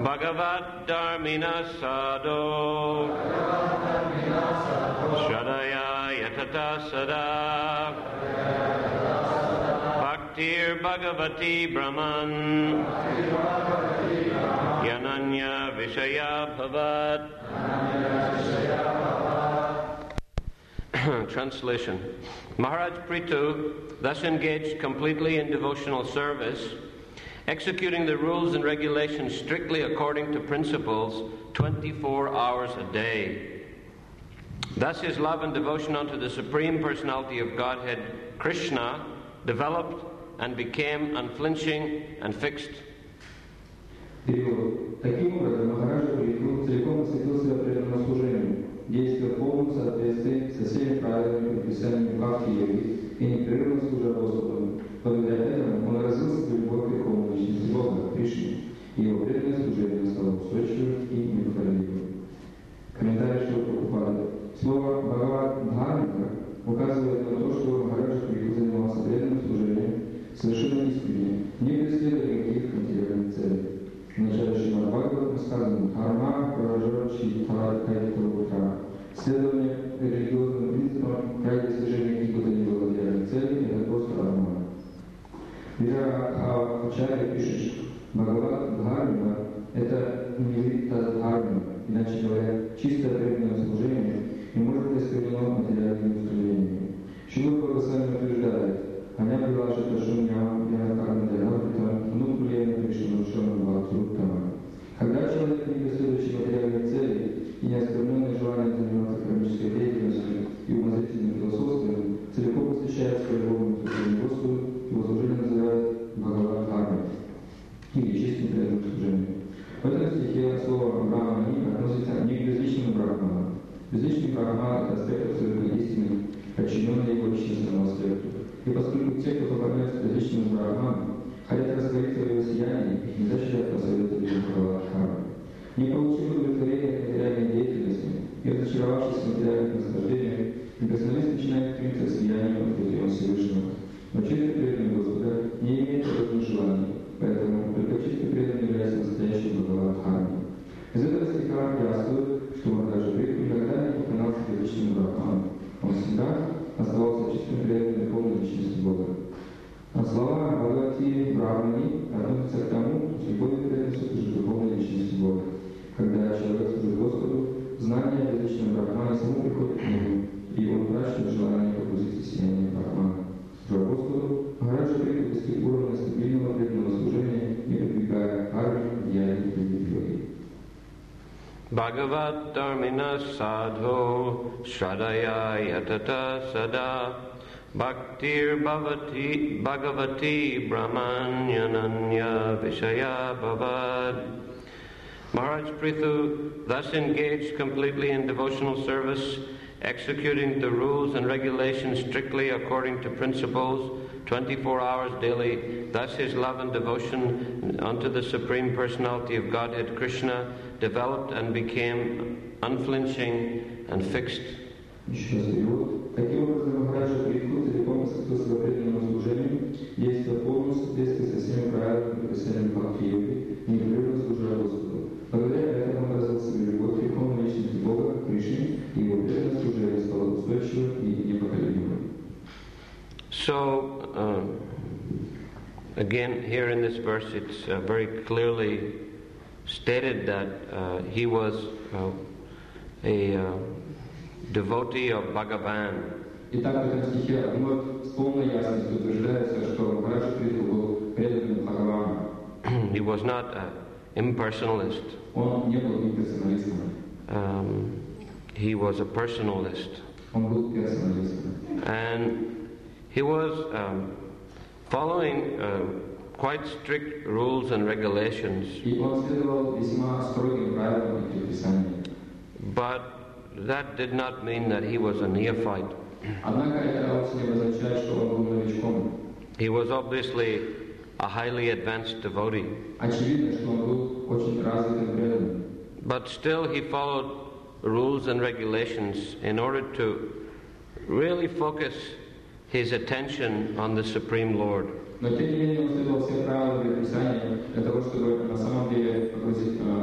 Bhagavat Dharmina Sadho Shradaya Yatata Sada Bhaktir Bhagavati Brahman Yananya Vishaya Bhavat. Translation. Maharaj Prithu thus engaged completely in devotional service, executing the rules and regulations strictly according to principles 24 hours a day. Thus his love and devotion unto the Supreme Personality of Godhead, Krishna, developed and became unflinching and fixed. Таким образом, Махараджа Притху целиком посвятил себя преданному служению, действуя в полном соответствии со всеми правилами предписаниями Бхакти-йоги и непрерывно служа Господу. Благодаря этому он развился в любовь к Верховной Личности Бога, Кришне, и его преданное служение стало устойчивым и непоколебимым. Комментарий Шрила Прабхупады. Слово «Бхагават Дхармика» указывает на то, что Махараджа Притху занимался преданным служением совершенно искренне, не преследуя никаких материальных целей. В начале Шримад Бхагаватам сказано «Дхарма праражачи таракайтавута». Следование религиозным принципам ради достижения каких бы то ни было материальных целей – это просто обман. Вирахачарья пишет, Бхагават Дхармика – это нивитта дхарма, иначе говоря, чистое преданное служение не может быть осквернено материальными устремлениями. Шрила Госвами утверждает, «Аня Билаша Ташуньям Янакарна Дайнаприта Нукулена Кришнанушана Бхактируттама». Когда человек, не преследующий материальные цели и неоскверненное желание заниматься кармической деятельностью и умозрительным философством, целиком посвящает свое любовному служению Господу, его служение называют Бхагават Дхармой или чистым преданным служением. В этом стихе слово «брахмани» относится не к безличным брахманам. Безличный брахман – это аспект абсолютной истины, подчиненный его личностному аспекту. И поскольку те, кто поклоняются безличным брахманам, хотят раскрыть свое сияние, их не защитят посоветовали Бхагават Дхармы. Не получив удовлетворения от материальной деятельности и разочаровавшись в материальных наслаждениях, имперсоналист начинает стремиться к сиянию от путем Всевышнего. Но чистый преданный Господа не имеет подобных желаний, поэтому только чистый преданный является настоящим Бхагават Дхармой. Из этого стиха яствует, что Махараджа Притху никогда не поклонялся безличным брахманам. Он всегда оставался чистым преданным Верховной Личности Бога. А слова Бхагавати Брахмани относятся к тому, что любовь и преданность служит Верховной Личности Бога. Когда человек служит Господу, знание о безличном брахмане само приходит к нему, и он утрачивает желание погрузиться в сияние брахмана. Служа Господу, Махараджа Притху достиг уровня стабильного преданного служения, не прибегая к карме, деянию и йоги. Bhagavat Dharmina Sadho Shradaya Yatata Sada Bhaktir Bhagavati Brahman Yananya Vishaya Bhavad. Maharaj Prithu thus engaged completely in devotional service, executing the rules and regulations strictly according to principles 24 hours daily. Thus his love and devotion unto the Supreme Personality of Godhead, Krishna, developed and became unflinching and fixed. Таким образом, Махараджа Притху целиком посвятил себя преданному служению, действуя в полном соответствии со всеми правилами предписаниями Бхакти-йоги, непрерывно служа Господу. Благодаря этому он развил себе любовь к Верховной Личности Бога, Кришне, и его преданное служение стало устойчивым и непоколебимым. So, again, here in this verse, it's very clearly stated that he was a devotee of Bhagavan. Итак, в этом стихе вновь с полной ясностью утверждается, что Махараджа Притху был преданным Бхагавану. He was not an impersonalist. Он не был имперсоналистом. He was a personalist. Он был персоналистом. And he was following quite strict rules and regulations. И он следовал весьма строгим правилам и предписаниям. But that did not mean that he was a neophyte. Однако это вовсе не означает, что он был новичком. He was obviously a highly advanced devotee. Очевидно, что он был очень развитым преданным. But still he followed rules and regulations in order to really focus his attention on the Supreme Lord. Но тем не менее он следовал все правила и предписания для того, чтобы на самом деле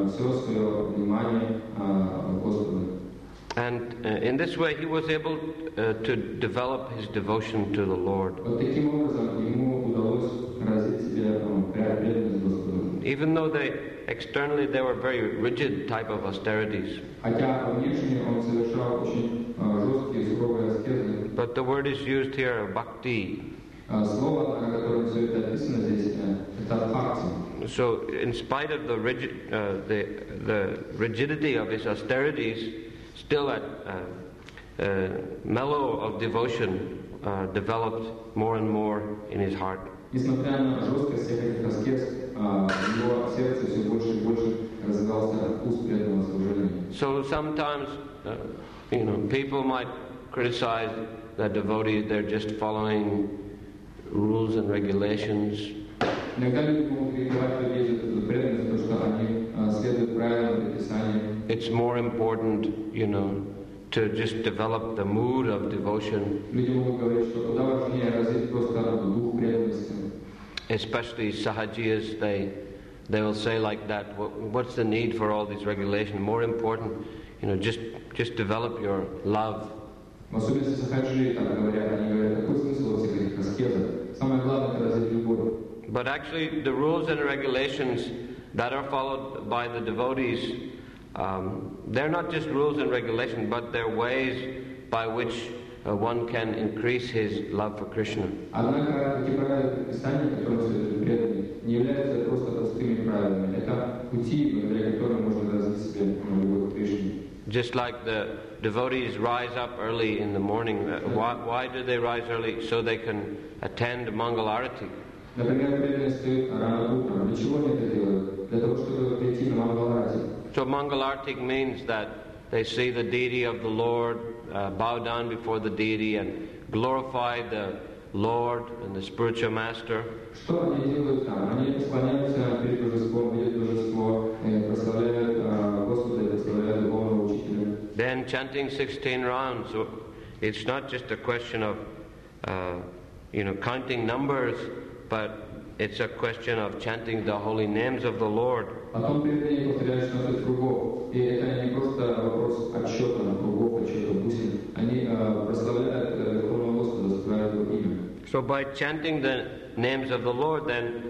And in this way he was able to develop his devotion to the Lord. Вот таким образом ему удалось развить себе преданность Господу. Even though externally they were very rigid type of austerities. Хотя внешне он совершал очень жесткие, суровые аскезы. But the word is used here, bhakti. Слово, на котором все это описано здесь, это бхакти. So, in spite of the rigidity of his austerities, still that mellow of devotion developed more and more in his heart. Несмотря на жесткость всех этих аскез, в его сердце все больше и больше развивался вкус преданного служения. So sometimes, people might criticize the devotees; they're just following rules and regulations. Иногда люди могут критиковать людей за преданность, то, что они следуют правилам, предписаниям. It's more important, to just develop the mood of devotion. Люди могут говорить, что куда важнее развить просто дух преданности. Especially Sahajiyas, they will say like that, what's the need for all these regulations? More important, just develop your love. В особенности Сахаджи так говорят, они говорят, какой смысл во всех этих аскезах? Самое главное — это развить любовь. But actually, the rules and regulations that are followed by the devotees, they're not just rules and regulations, but they're ways by which one can increase his love for Krishna. Однако эти правила предписания, которые следуют преданные, не являются просто простыми правилами. Это пути, благодаря которым можно развить себе любовь к Кришне. Just like the devotees rise up early in the morning. Why do they rise early? So they can attend Mangal Arati. Например, преданные встают рано утром. Для чего они это делают? Для того, чтобы прийти на Мангал Арати. So Mangal Arati means that they see the deity of the Lord, bow down before the deity and glorify the Lord and the spiritual master. Что они делают там? Они склоняются перед божеством, видят божество, прославляют Господа, прославляют духовного учителя. Then chanting 16 rounds. So it's not just a question of counting numbers, but it's a question of chanting the holy names of the Lord. Потом преданные повторяют 16 кругов. И это не просто вопрос отсчета, кругов, отсчета бусин. Они прославляют духовного Господа, прославляют его имя. So by chanting the names of the Lord, then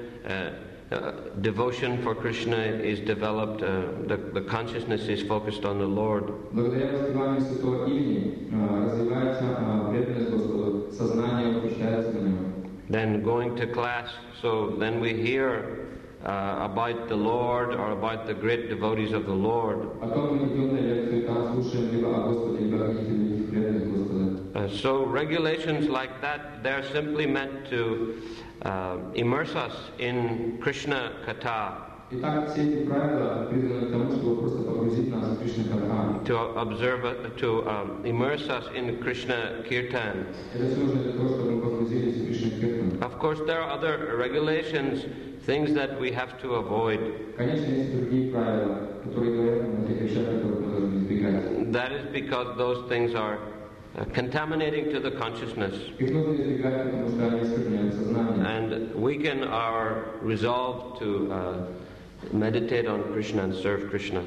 devotion for Krishna is developed, the consciousness is focused on the Lord. Благодаря воспеванию святого имени развивается преданность Господу, сознание обращается на него. Then going to class, so then we hear about the Lord or about the great devotees of the Lord. Потом мы идем на лекцию, там слушаем либо о Господе, либо о каких-то великих преданных Господа. So regulations like that, they're simply meant to immerse us in Krishna Katha. Итак, все эти правила призваны к тому, чтобы просто погрузить нас в Кришна Катха. To immerse us in Krishna Kirtan. Это все нужно для того, чтобы мы погрузились в Кришна Киртан. Of course, there are other regulations, things that we have to avoid. Конечно, есть другие правила, которые говорят нам о тех вещах, которых мы должны избегать. That is because those things are contaminating to the consciousness and weaken our resolve to meditate on Krishna and serve Krishna.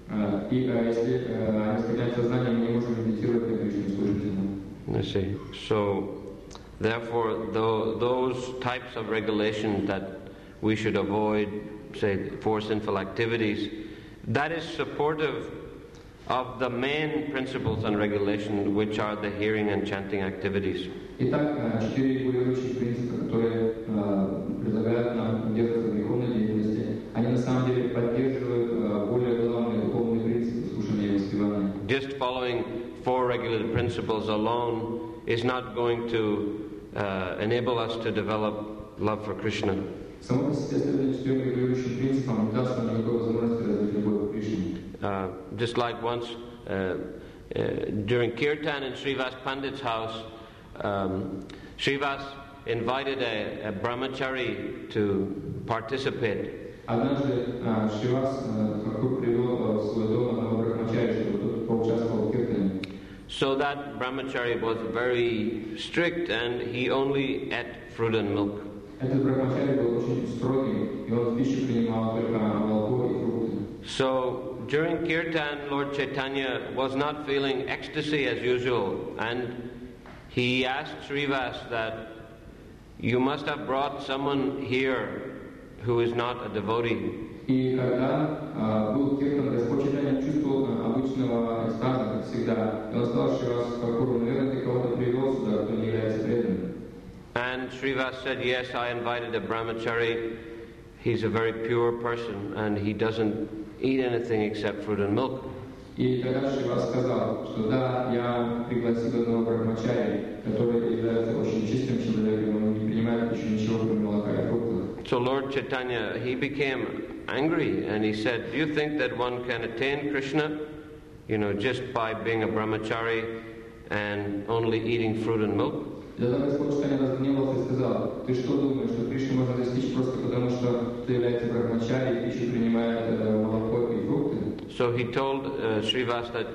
I see. So, therefore, those types of regulations that we should avoid, say, for sinful activities, that is supportive of the main principles and regulations, which are the hearing and chanting activities. Итак, 4 регулирующих принципа, которые предлагают нам держаться в духовной деятельности, они на самом деле поддерживают более главные духовные принципы слушания и воспевания. Just following 4 regulated principles alone is not going to enable us to develop love for Krishna. Само по себе следование 4 регулирующим принципам не даст нам никакой возможности развить любовь к Кришне. Just like once during Kirtan in Srivas Pandit's house, Srivas invited a brahmachari to participate. Однажды Шривас Тхакур привел в свой дом одного брахмачари, чтобы тот поучаствовал в киртане. So that brahmachari was very strict and he only ate fruit and milk. Этот брахмачари был очень строгим, и он в пищу принимал только молоко и фрукты. So during Kirtan, Lord Chaitanya was not feeling ecstasy as usual, and he asked Srivas that you must have brought someone here who is not a devotee. И когда был Киртан, Господь Чайтанья чувствовал обычного экстаза, как всегда. И он сказал Шривасу Такуру, наверное, ты кого-то привел сюда, кто не является преданным. And Srivas said, yes, I invited a brahmachari. He's a very pure person, and he doesn't eat anything except fruit and milk. И тогда Шривас сказал, что да, я пригласил одного брахмачари, который является очень чистым человеком, он не принимает еще ничего, кроме молока и фруктов. So Lord Chaitanya, he became angry, and he said, do you think that one can attain Krishna, just by being a brahmachari and only eating fruit and milk? И тогда Господь Чайтанья разгневался и сказал, ты что думаешь, что Кришну можно достичь просто потому, что ты являешься брахмачари и пищу принимает молоко и фрукты? So he told Srivas that,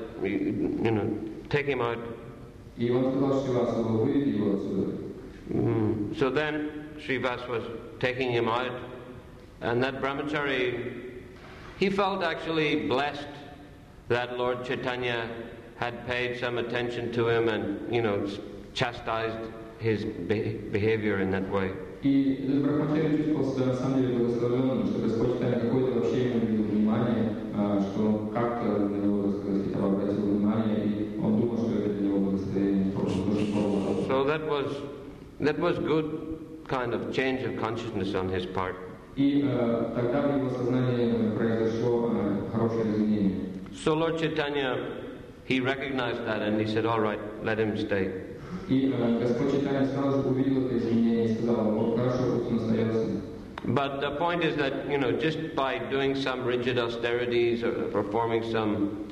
take him out. И он сказал Шривасу, выведи его отсюда. So then Srivas was taking him out, and that brahmachari, he felt actually blessed that Lord Chaitanya had paid some attention to him and, chastised his behavior in that way. И этот брахмачари чувствовал себя на самом деле благословенным, что Господь Чайтанья какое-то вообще ему уделил внимание, что он как-то на него, так сказать, обратил внимание, и он думал, что это для него благословение. So that was good kind of change of consciousness on his part. И тогда в его сознании произошло хорошее изменение. So Lord Chaitanya, he recognized that and he said, all right, let him stay. И Господь Чайтанья сразу же увидел это изменение и сказал, вот хорошо, пусть он остается. But the point is that, just by doing some rigid austerities or performing some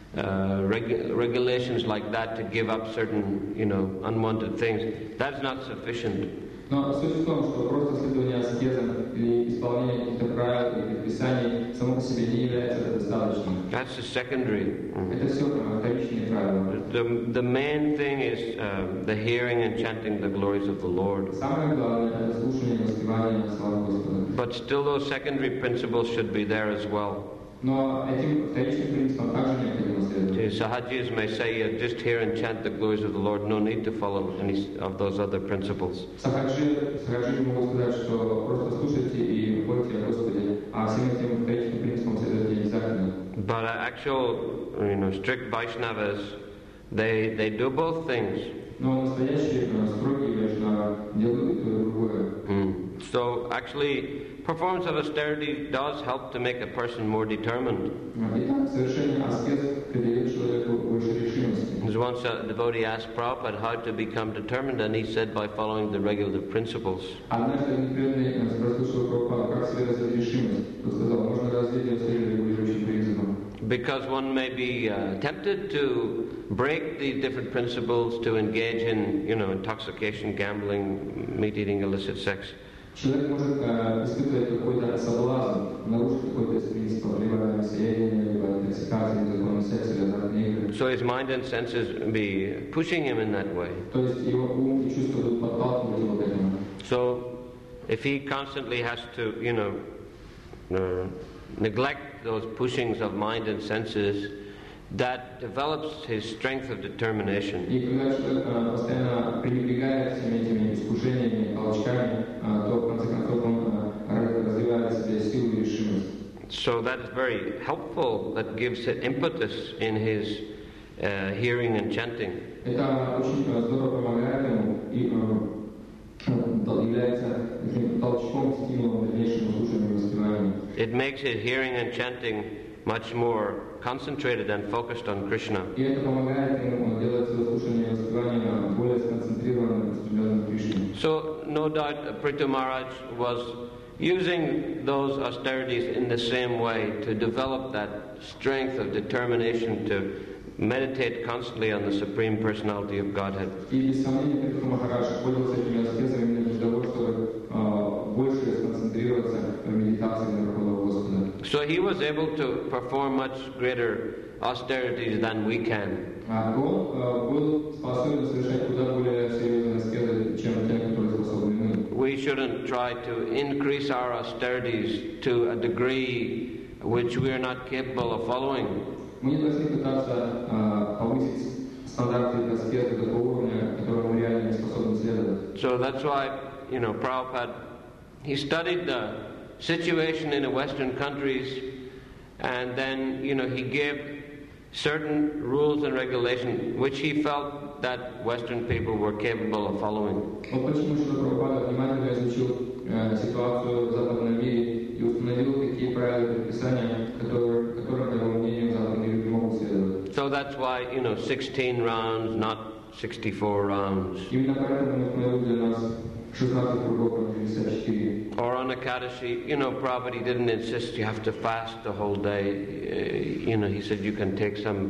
regulations like that to give up certain, unwanted things, that's not sufficient. Но суть в том, что просто следование аскезам или исполнение каких-то правил или предписаний само по себе не является достаточным. That's the secondary. Это все вторичные правила. The main thing is the hearing and chanting the glories of the Lord. Самое главное – это слушание и воспевание славы Господа. But still those secondary principles should be there as well. Но этим вторичным принципам также необходимо следовать. Sahajis may say, just hear and chant the glories of the Lord, no need to follow any of those other principles. Сахаджи могут сказать, что просто слушайте и пойте о Господе, а всем этим вторичным принципам следовать не обязательно. But actual, strict Vaishnavas, they do both things. Но настоящие строгие Вайшнавы делают и то, и другое. So actually, performance of austerity does help to make a person more determined. Once a devotee asked Prabhupada how to become determined, and he said by following the regulative principles. Because one may be tempted to break the different principles to engage in, intoxication, gambling, meat eating, illicit sex. Человек может испытывать какой-то соблазн, нарушить какой-то из принципов, либо съедение, либо интоксикация, незаконный секс, или азартные игры. So his mind and senses be pushing him in that way. То есть его ум и чувства будут подталкивать его к этому. So if he constantly has to, neglect those pushings of mind and senses, that develops his strength of determination. И когда человек постоянно пренебрегает всеми этими искушениями, толчками, то в конце концов он развивает в себе силу и решимость. So that is very helpful. That gives it impetus in his hearing and chanting. Это очень здорово помогает ему и является таким толчком, стимулом к дальнейшему слушанию и воспеванию. It makes his hearing and chanting much more concentrated and focused on Krishna. И это помогает ему делать слушание и воспевание более сконцентрированным и устремленным к Кришне. So no doubt Prithu Maharaj was using those austerities in the same way to develop that strength of determination to meditate constantly on the Supreme Personality of Godhead. И без сомнения Притху Махарадж пользовался этими аскезами именно для того, чтобы больше сконцентрироваться в медитации на Верховного Господа. So he was able to perform much greater austerities than we can. Он был способен совершать куда более серьезные аскезы, чем те, которые способны мы. We shouldn't try to increase our austerities to a degree which we are not capable of following. Мы не должны пытаться повысить стандарты аскезы до того уровня, которого мы реально не способны следовать. So that's why, Prabhupada, he studied the situation in the Western countries, and then, he gave certain rules and regulations which he felt that Western people were capable of following. Вот почему Шрила Прабхупада внимательно изучил ситуацию в западном мире и установил такие правила и предписания, которым, по его мнению, западные люди могут следовать. So that's why, 16 rounds, not 64 rounds. Именно поэтому он установил для нас 16 кругов, а не 64. Or on Ekadashi, Prabhupada didn't insist you have to fast the whole day. He said you can take some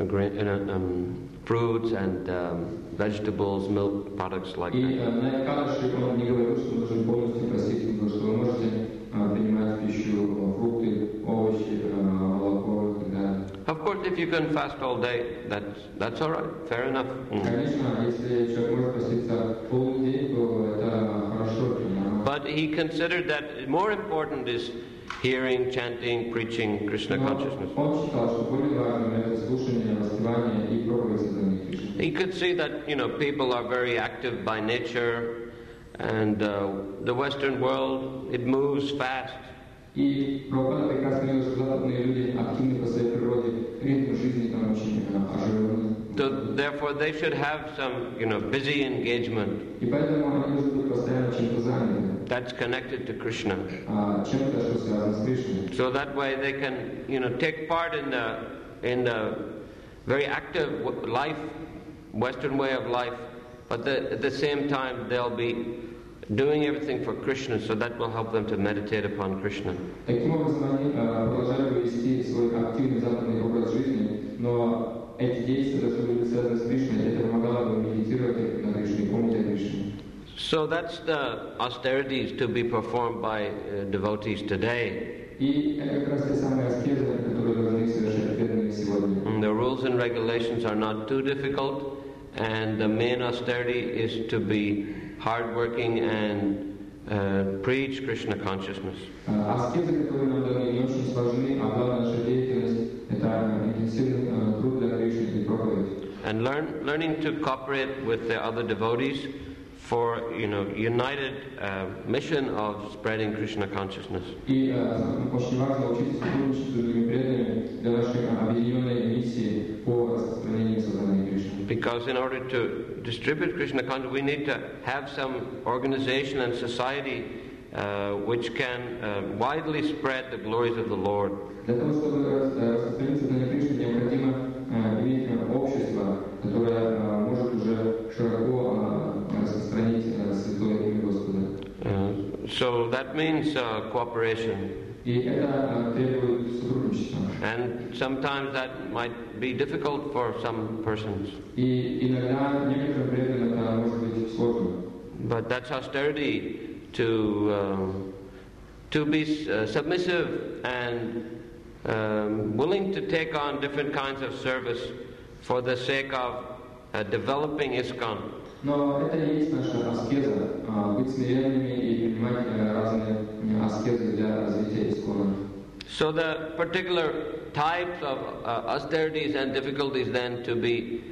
fruits and vegetables, milk, products like И that. на Экадаши он не говорил, что нужно полностью простить, потому что вы можете принимать в пищу фрукты, овощи, молоко и так далее. Of course, if you can fast all day, that's all right, fair enough. Конечно, если человек может поститься полный день, то это хорошо. But he considered that more important is hearing, chanting, preaching Krishna consciousness. Он считал, что более важным это слушание, воспевание и проповедь сознания Кришны. He could see that, people are very active by nature, and the Western world, it moves fast. И Прабхупада прекрасно видел, что западные люди активны по своей природе, ритм жизни там очень оживленный. So therefore, they should have some, busy engagement. И поэтому они должны быть постоянно чем-то заняты. That's connected to Krishna. Чем-то, что связано с Кришной. So that way they can, take part in the very active life, Western way of life, but at the same time they'll be doing everything for Krishna, so that will help them to meditate upon Krishna. Таким образом, они продолжали вести свой активный западный образ жизни, но эти действия должны быть связаны с Кришной, это помогало им медитировать на Кришне, помнить о Кришне. So that's the austerities to be performed by devotees today. И это как раз те самые аскезы, которые должны совершать преданные сегодня. The rules and regulations are not too difficult, and the main austerity is to be hardworking and preach Krishna consciousness. Аскезы, которые нам даны, не очень сложны, а главная наша деятельность – это интенсивный труд для Кришны и проповедь. And learning to cooperate with the other devotees for united mission of spreading Krishna consciousness. И очень важно учиться сотрудничать с другими преданными для нашей объединенной миссии по распространению сознания Кришны. Because in order to distribute Krishna consciousness, we need to have some organization and society which can widely spread the glories of the Lord. Для того, чтобы распространить сознание Кришны, необходимо иметь общество, которое может уже широко распространить святое имя Господа. So that means cooperation. И это требует сотрудничества. And sometimes that might be difficult for some persons. И иногда некоторым преданным это может быть сложно. But that's austerity to be submissive and willing to take on different kinds of service for the sake of developing ISKCON. Но это и есть наша аскеза, быть смиренными и принимать разные аскезы для развития ISKCON. So the particular types of austerities and difficulties then to be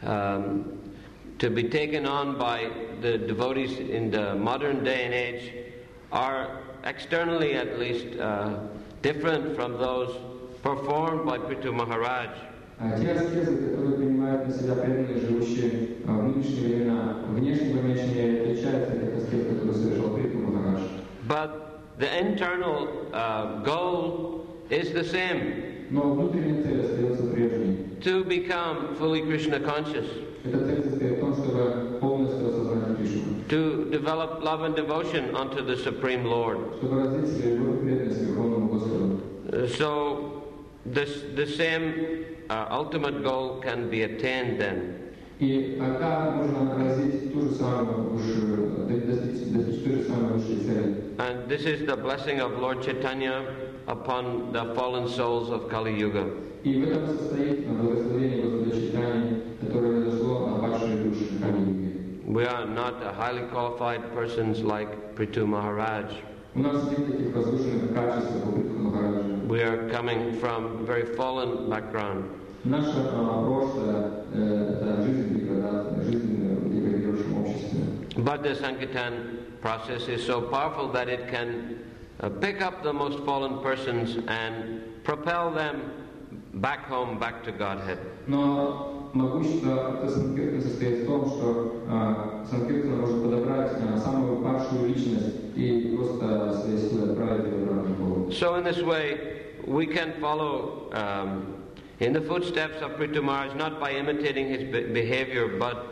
taken on by the devotees in the modern day and age are externally at least different from those performed by Prithu Maharaj. Те аскезы, которые принимают на себя преданные, живущие в нынешние времена, внешне по меньшей мере отличаются от тех аскез, которые совершал Притху Махарадж. But the internal goal is the same. Но внутренняя цель остается прежней. To become fully Krishna conscious. Эта цель состоит в том, чтобы полностью осознать Кришну. To develop love and devotion unto the Supreme Lord. Чтобы развить свою любовь и преданность Верховному Господу. So the same ultimate goal can be attained then. И тогда можно развить ту же самую достичь той же самой высшей цели. And this is the blessing of Lord Chaitanya upon the fallen souls of Kali Yuga. И в этом состоит благословение Господа Чайтаньи, которое произошло на падшие души Кали-юги. We are not highly qualified persons like Prithu Maharaj. У нас нет таких возвышенных качеств, как у Притху Махараджа. we are coming from a very fallen background. Наше прошлое – это жизнь деградации, жизнь в деградирующем обществе. But the Sankirtan process is so powerful that it can pick up the most fallen persons and propel them back home, back to Godhead. Но могущество процесса Санкиртана состоит в том, что Санкиртана может подобрать самую падшую личность и просто своей силой отправить ее обратно в Бога. So in this way, we can follow in the footsteps of Prithu Maharaj, not by imitating his behavior, but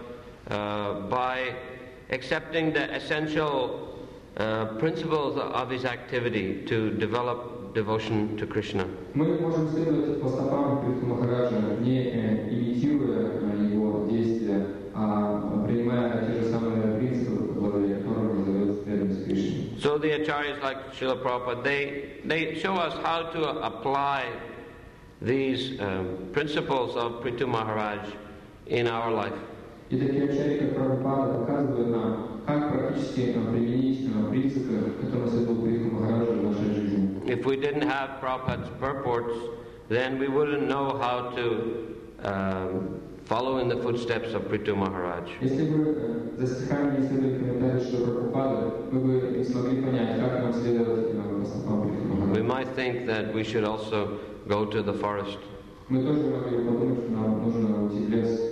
by accepting the essential principles of his activity to develop devotion to Krishna. Мы можем следовать по стопам Притху Махараджа, не имитируя его действия, а принимая те же самые принципы, благодаря которым называется преданность Кришне. So the acharyas like Srila Prabhupada, they show us how to apply these principles of Prithu Maharaj in our life. И такие ачарьи, как Прабхупада, показывают нам, как практически применить принципы, которые следовал Притху Махараджа в нашей жизни. If we didn't have Prabhupada's purports, then we wouldn't know how to follow in the footsteps of Prithu Maharaj. Если бы за стихами не следовали комментарии Шрила Прабхупады, мы бы не смогли понять, как нам следовать по стопам Притху Махараджа. We might think that we should also go to the forest. Мы тоже могли бы подумать, что нам нужно уйти в лес.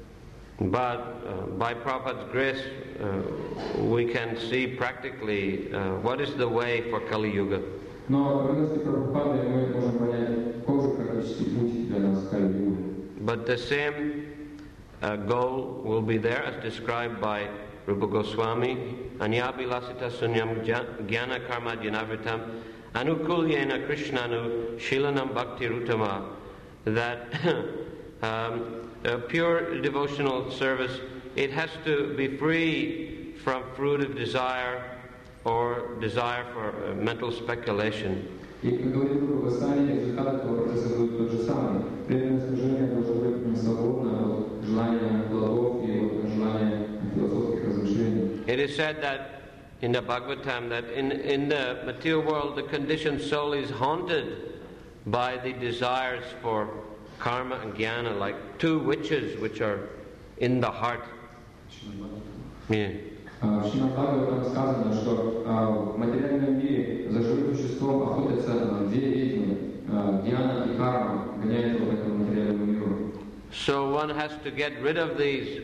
But by Prabhupada's grace, we can see practically what is the way for Kali Yuga. Но по милости Прабхупады мы можем понять, какой же практический путь для нас Кали-юги. But the same goal will be there as described by Rupa Goswami. Anyabhilasita sunyam jnana karma dyanavritam anukulyena krishnanu shilanam bhakti rutama. That pure devotional service, it has to be free from fruit of desire or desire for mental speculation. И, как говорит Руpa Госвами, результат этого процесса будет тот же самый. Преданное служение должно быть свободно от желания плодов и от желания философских размышлений. It is said that in the Bhagavatam that in the material world the conditioned soul is haunted by the desires for karma and jnana, like two witches which are in the heart. Yeah. В Шримад Бхагаватам сказано, что в материальном мире за живым существом охотятся две ведьмы, Гьяна и Карма, гоняют его по этому материальному миру. So one has to get rid of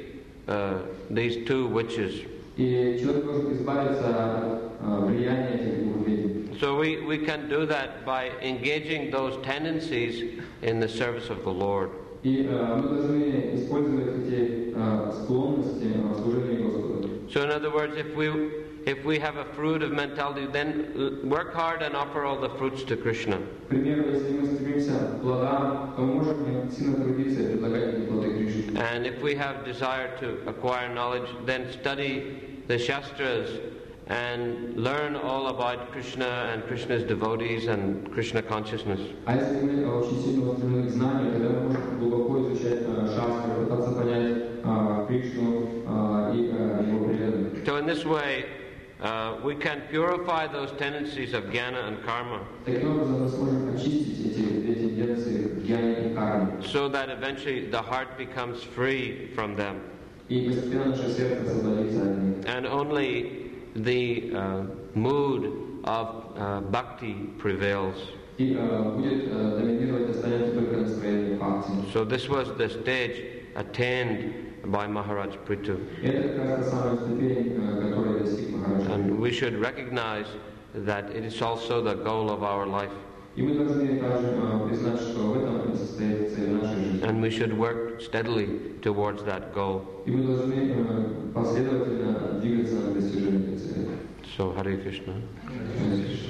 these two witches. И человек должен избавиться от влияния этих двух ведьм. So we can do that by engaging those tendencies in the service of the Lord. И мы должны использовать эти склонности в служении Господу. So in other words, if we have a fruit of mentality, then work hard and offer all the fruits to Krishna. К примеру, если мы стремимся к плодам, то мы можем сильно трудиться и предлагать эти плоды Кришне. And if we have desire to acquire knowledge, then study the Shastras and learn all about Krishna and Krishna's devotees and Krishna consciousness. А если мы очень сильно устремлены к знанию, тогда мы можем глубоко изучать шастры, пытаться понять Кришну и его преданных. So in this way, we can purify those tendencies of jnana and karma. Таким образом мы сможем очистить эти две тенденции гьяны и кармы. So that eventually the heart becomes free from them. И постепенно наше сердце освободится от них. And only the mood of bhakti prevails. И будет доминировать, останется только настроение бхакти. So this was the stage attained by Maharaj Prithu. Это как раз та самая ступень, которой достиг Махарадж. And we should recognize that it is also the goal of our life. И мы должны также признать, что в этом состоит цель нашей жизни. And we should work steadily towards that goal. И мы должны последовательно двигаться к достижению этой цели. So Hare Krishna.